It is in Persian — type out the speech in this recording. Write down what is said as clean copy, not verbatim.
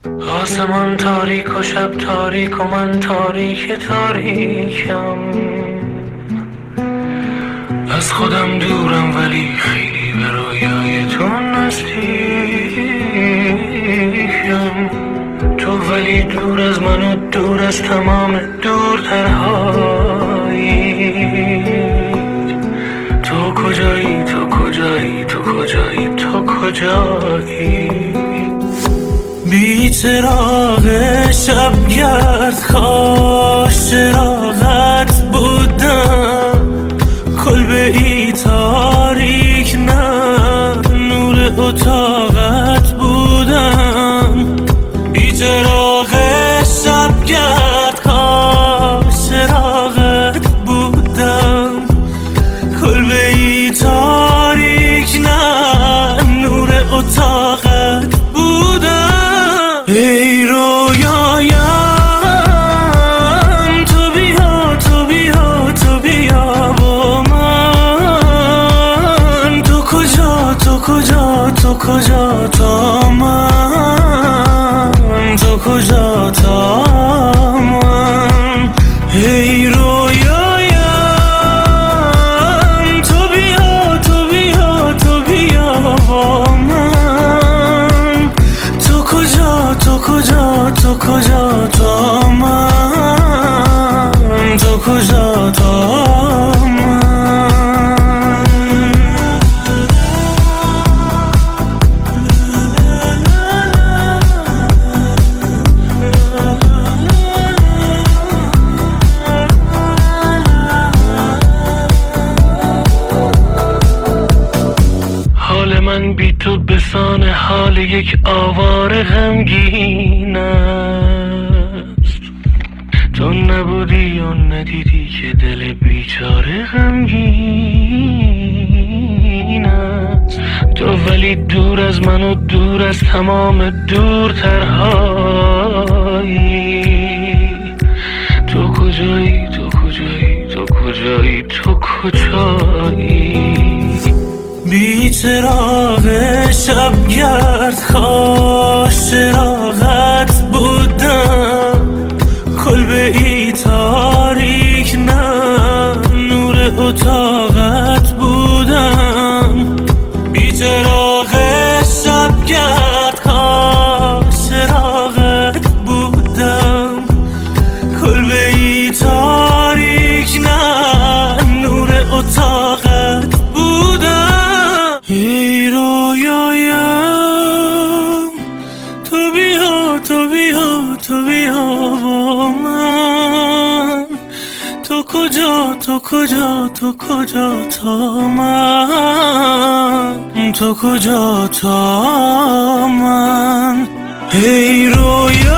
آسمان تاریک و شب تاریک و من تاریک تاریکم. از خودم دورم ولی خیلی به رویای تو نزدیکم. تو ولی دور از من و دور از تمام دورترهایی. تو کجایی تو کجایی تو کجایی تو کجایی؟ بی چراغ شبگرد کاش چراغت بودم. کلبه ای تاریک نه نور اتاقت بودم. بی چراغ شبگرد کاش چراغت بودم. کلبه ای تاریک نه نور اتاقت بودم. ای رویایم تو بیا تو بیا تو بیا با من. تو کجا تو کجا تو کجا تا من؟ تو کجا تا من؟ ای رویایم تو بیا تو بیا تو بیا با من. تو کجا تو کجا تو کجا تا من؟ تو کجا تا من؟ حال من بی تو بسان حال یک آواره غمگین است. تو نبودی و ندیدی که دل بیچاره غمگین است. تو ولی دور از من و دور از تمام دورترهایی. تو کجایی تو کجایی تو کجایی تو کجایی؟ بی چراغ شبگرد کاش چراغت بودم. کلبه ای تاریک نه نور اتاقت بودم. بی چراغ شبگرد کاش چراغت بودم. کلبه ای تاریک نه نور اتاقت بودم. ای رویایم تو بیا تو بیا تو بیا با من. تو کجا تو کجا تو کجا تا من؟ تو کجا تا من؟ ای رویایم